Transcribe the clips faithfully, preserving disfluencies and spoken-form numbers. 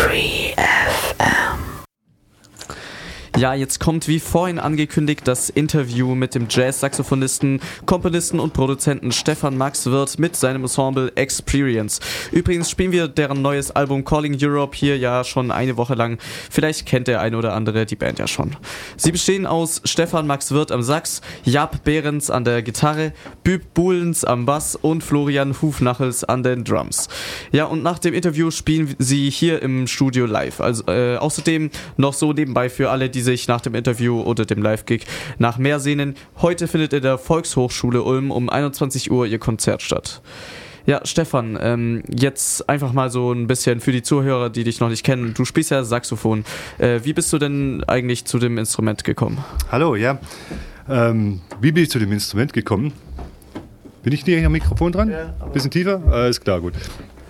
Free F M. Ja, jetzt kommt wie vorhin angekündigt das Interview mit dem Jazz-Saxophonisten, Komponisten und Produzenten Stefan Max Wirth mit seinem Ensemble Experience. Übrigens spielen wir deren neues Album Calling Europe hier ja schon eine Woche lang. Vielleicht kennt der eine oder andere die Band ja schon. Sie bestehen aus Stefan Max Wirth am Sax, Jaap Behrens an der Gitarre, Büb Boelens am Bass und Florian Hufnachels an den Drums. Ja, und nach dem Interview spielen sie hier im Studio live. Also äh, außerdem noch so nebenbei für alle, die sich nach dem Interview oder dem Live-Gig nach mehr sehnen. Heute findet in der Volkshochschule Ulm um einundzwanzig Uhr ihr Konzert statt. Ja, Stefan, ähm, jetzt einfach mal so ein bisschen für die Zuhörer, die dich noch nicht kennen. Du spielst ja Saxophon. Äh, wie bist du denn eigentlich zu dem Instrument gekommen? Hallo, ja. Ähm, wie bin ich zu dem Instrument gekommen? Bin ich näher am Mikrofon dran? Ja. Ein bisschen tiefer? Alles klar, gut.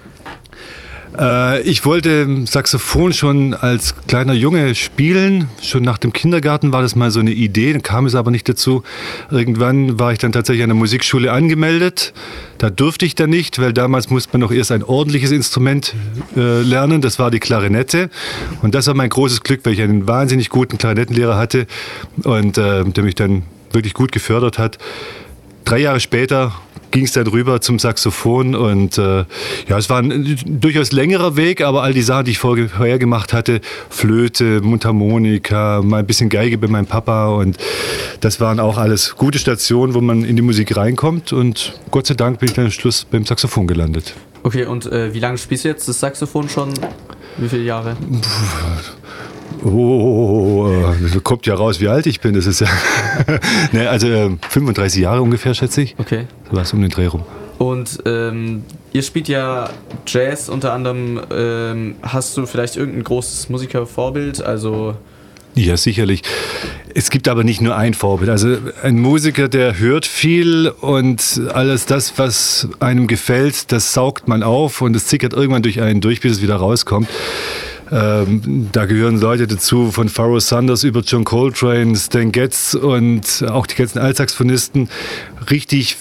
Ich wollte Saxophon schon als kleiner Junge spielen. Schon nach dem Kindergarten war das mal so eine Idee, dann kam es aber nicht dazu. Irgendwann war ich dann tatsächlich an der Musikschule angemeldet. Da durfte ich dann nicht, weil damals musste man noch erst ein ordentliches Instrument äh, lernen. Das war die Klarinette. Und das war mein großes Glück, weil ich einen wahnsinnig guten Klarinettenlehrer hatte und äh, der mich dann wirklich gut gefördert hat. Drei Jahre später ging es dann rüber zum Saxophon und äh, ja, es war ein durchaus längerer Weg, aber all die Sachen, die ich vorher gemacht hatte, Flöte, Mundharmonika, mal ein bisschen Geige bei meinem Papa und das waren auch alles gute Stationen, wo man in die Musik reinkommt und Gott sei Dank bin ich dann am Schluss beim Saxophon gelandet. Okay, und äh, wie lange spielst du jetzt das Saxophon schon? Wie viele Jahre? Oh, äh, kommt ja raus, wie alt ich bin. Das ist ja ne, also äh, fünfunddreißig Jahre ungefähr, schätze ich. Okay. So was um den Dreh rum. Und ähm, ihr spielt ja Jazz unter anderem. Ähm, hast du vielleicht irgendein großes Musikervorbild? Also ja, sicherlich. Es gibt aber nicht nur ein Vorbild. Also ein Musiker, der hört viel und alles das, was einem gefällt, das saugt man auf und es zickert irgendwann durch einen durch, bis es wieder rauskommt. Ähm, da gehören Leute dazu, von Pharoah Sanders über John Coltrane, Stan Getz und auch die ganzen Altsaxophonisten. Richtig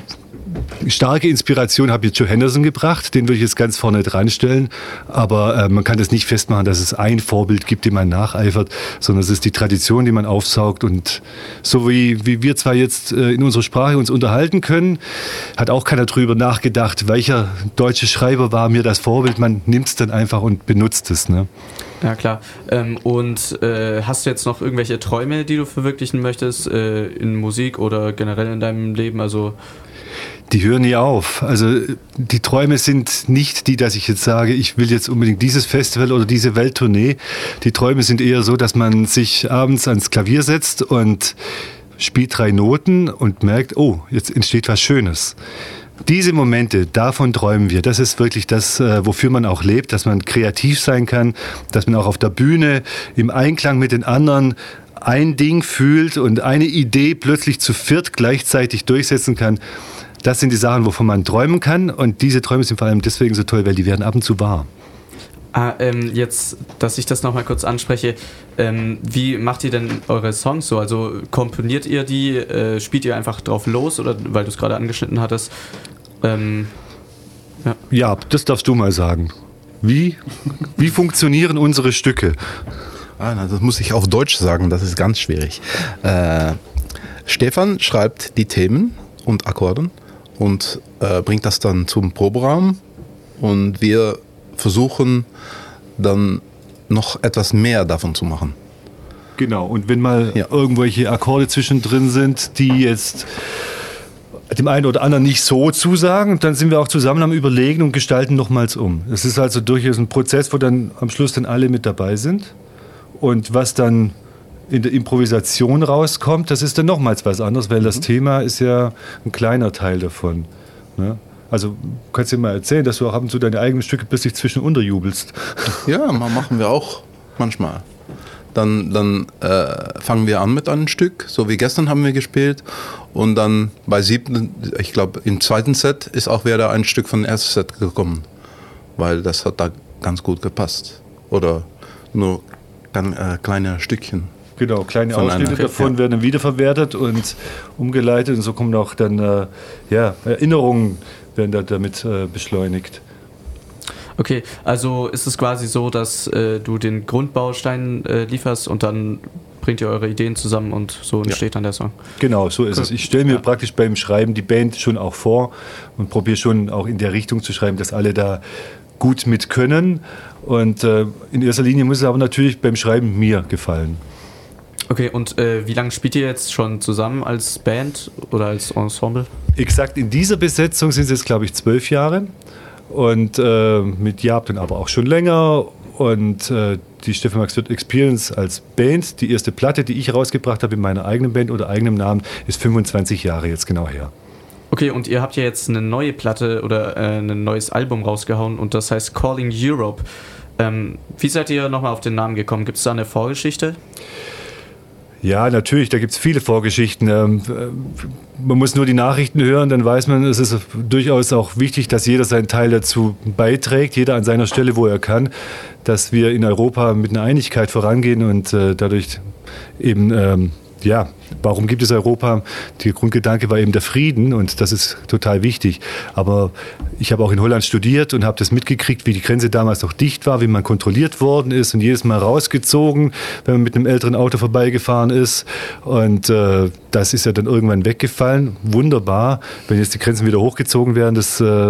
starke Inspiration habe ich Joe Henderson gebracht, den würde ich jetzt ganz vorne dran stellen, aber äh, man kann das nicht festmachen, dass es ein Vorbild gibt, dem man nacheifert, sondern es ist die Tradition, die man aufsaugt und so wie, wie wir zwar jetzt äh, in unserer Sprache uns unterhalten können, hat auch keiner drüber nachgedacht, welcher deutsche Schreiber war mir das Vorbild, man nimmt es dann einfach und benutzt es, ne? Ja, klar. Ähm, und äh, hast du jetzt noch irgendwelche Träume, die du verwirklichen möchtest, äh, in Musik oder generell in deinem Leben, also die hören nie auf. Also die Träume sind nicht die, dass ich jetzt sage, ich will jetzt unbedingt dieses Festival oder diese Welttournee. Die Träume sind eher so, dass man sich abends ans Klavier setzt und spielt drei Noten und merkt, oh, jetzt entsteht was Schönes. Diese Momente, davon träumen wir. Das ist wirklich das, wofür man auch lebt, dass man kreativ sein kann, dass man auch auf der Bühne im Einklang mit den anderen ein Ding fühlt und eine Idee plötzlich zu viert gleichzeitig durchsetzen kann. Das sind die Sachen, wovon man träumen kann und diese Träume sind vor allem deswegen so toll, weil die werden ab und zu wahr. Ah, ähm, jetzt, dass ich das nochmal kurz anspreche, ähm, wie macht ihr denn eure Songs so? Also komponiert ihr die, äh, spielt ihr einfach drauf los oder weil du es gerade angeschnitten hattest? Ähm, ja. ja, das darfst du mal sagen. Wie, wie funktionieren unsere Stücke? Ah, na, das muss ich auf Deutsch sagen, das ist ganz schwierig. Äh, Stefan schreibt die Themen und Akkorden und äh, bringt das dann zum Proberaum und wir versuchen dann noch etwas mehr davon zu machen. Genau, und wenn mal ja. irgendwelche Akkorde zwischendrin sind, die jetzt dem einen oder anderen nicht so zusagen, dann sind wir auch zusammen am Überlegen und gestalten nochmals um. Es ist also durchaus ein Prozess, wo dann am Schluss dann alle mit dabei sind und was dann in der Improvisation rauskommt, das ist dann nochmals was anderes, weil das mhm. Thema ist ja ein kleiner Teil davon. Ne? Also kannst du dir mal erzählen, dass du auch ab und zu deine eigenen Stücke plötzlich zwischen unterjubelst. Ja, machen wir auch manchmal. Dann, dann äh, fangen wir an mit einem Stück, so wie gestern haben wir gespielt und dann bei siebten, ich glaube im zweiten Set ist auch wieder ein Stück von dem ersten Set gekommen, weil das hat da ganz gut gepasst. Oder nur ganz, äh, kleine Stückchen. Genau, kleine Ausschnitte davon ja. werden dann wiederverwertet und umgeleitet und so kommen auch dann äh, ja, Erinnerungen werden da damit äh, beschleunigt. Okay, also ist es quasi so, dass äh, du den Grundbaustein äh, lieferst und dann bringt ihr eure Ideen zusammen und so entsteht ja. dann der Song. Genau, so ist cool. es. Ich stelle mir ja. praktisch beim Schreiben die Band schon auch vor und probiere schon auch in der Richtung zu schreiben, dass alle da gut mit können. Und äh, in erster Linie muss es aber natürlich beim Schreiben mir gefallen. Okay, und äh, wie lange spielt ihr jetzt schon zusammen als Band oder als Ensemble? Exakt in dieser Besetzung sind es jetzt, glaube ich, zwölf Jahre. Und äh, mit Jaap dann aber auch schon länger. Und äh, die Stefan Max Wirth Experience als Band, die erste Platte, die ich rausgebracht habe in meiner eigenen Band oder eigenem Namen, ist fünfundzwanzig Jahre jetzt genau her. Okay, und ihr habt ja jetzt eine neue Platte oder äh, ein neues Album rausgehauen und das heißt Calling Europe. Ähm, wie seid ihr nochmal auf den Namen gekommen? Gibt es da eine Vorgeschichte? Ja, natürlich, da gibt es viele Vorgeschichten. Ähm, man muss nur die Nachrichten hören, dann weiß man, es ist durchaus auch wichtig, dass jeder seinen Teil dazu beiträgt, jeder an seiner Stelle, wo er kann, dass wir in Europa mit einer Einigkeit vorangehen und äh, dadurch eben, ähm, ja, warum gibt es Europa? Der Grundgedanke war eben der Frieden und das ist total wichtig. Aber ich habe auch in Holland studiert und habe das mitgekriegt, wie die Grenze damals noch dicht war, wie man kontrolliert worden ist und jedes Mal rausgezogen, wenn man mit einem älteren Auto vorbeigefahren ist. Und äh, das ist ja dann irgendwann weggefallen. Wunderbar. Wenn jetzt die Grenzen wieder hochgezogen werden, das äh,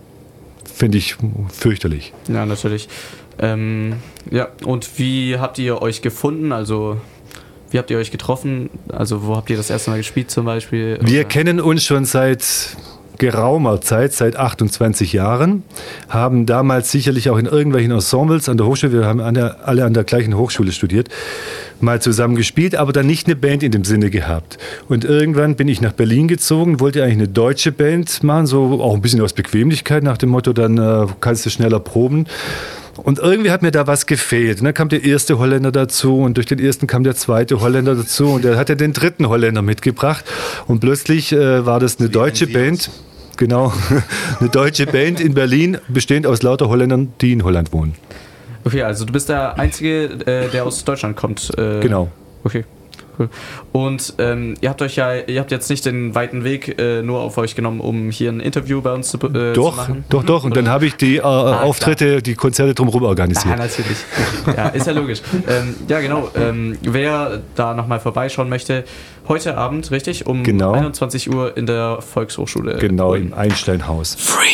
finde ich fürchterlich. Ja, natürlich. Ähm, ja, und wie habt ihr euch gefunden? Also wie habt ihr euch getroffen? Also wo habt ihr das erste Mal gespielt zum Beispiel? Wir oder? kennen uns schon seit geraumer Zeit, seit achtundzwanzig Jahren, haben damals sicherlich auch in irgendwelchen Ensembles an der Hochschule, wir haben an der, alle an der gleichen Hochschule studiert, mal zusammen gespielt, aber dann nicht eine Band in dem Sinne gehabt. Und irgendwann bin ich nach Berlin gezogen, wollte eigentlich eine deutsche Band machen, so auch ein bisschen aus Bequemlichkeit, nach dem Motto, dann äh, kannst du schneller proben. Und irgendwie hat mir da was gefehlt. Und dann kam der erste Holländer dazu und durch den ersten kam der zweite Holländer dazu und der hat ja den dritten Holländer mitgebracht. Und plötzlich äh, war das eine deutsche Band, genau, eine deutsche Band in Berlin, bestehend aus lauter Holländern, die in Holland wohnen. Okay, also du bist der Einzige, äh, der aus Deutschland kommt. Äh, genau. Okay. Cool. Und ähm, ihr habt euch ja, ihr habt jetzt nicht den weiten Weg äh, nur auf euch genommen, um hier ein Interview bei uns zu, äh, doch, zu machen. Doch, doch, und dann habe ich die äh, ah, Auftritte, klar. die Konzerte drumherum organisiert. Ja, natürlich. Ja, ist ja logisch. ähm, ja, genau. Ähm, wer da nochmal vorbeischauen möchte, heute Abend, richtig? Um genau. einundzwanzig Uhr in der Volkshochschule. Genau, im Einsteinhaus. Free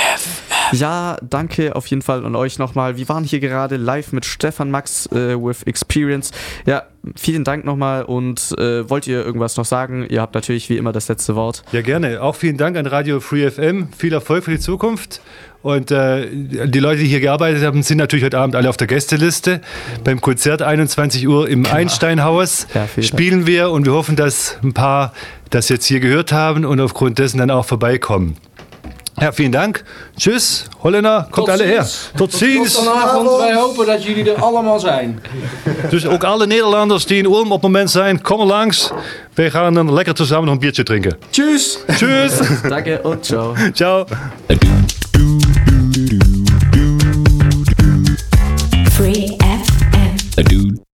F M. Ja, danke auf jeden Fall an euch nochmal. Wir waren hier gerade live mit Stefan Max äh, with Experience. Ja, vielen Dank nochmal und äh, wollt ihr irgendwas noch sagen? Ihr habt natürlich wie immer das letzte Wort. Ja, gerne. Auch vielen Dank an Radio Free F M. Viel Erfolg für die Zukunft. Und äh, die Leute, die hier gearbeitet haben, sind natürlich heute Abend alle auf der Gästeliste. Beim Konzert einundzwanzig Uhr im Einsteinhaus ja, spielen wir und wir hoffen, dass ein paar das jetzt hier gehört haben und aufgrund dessen dann auch vorbeikommen. Ja, vielen Dank. Tschüss, Holländer, kommt alle her. Tot ziens. Tot vanavond. Wij hopen dat jullie er allemaal zijn. Dus ook alle Nederlanders die in Ulm op het moment zijn, kom langs. Wij gaan dan lekker samen nog een biertje drinken. Tschüss. Tschüss. Danke und ciao. Ciao. Free F M.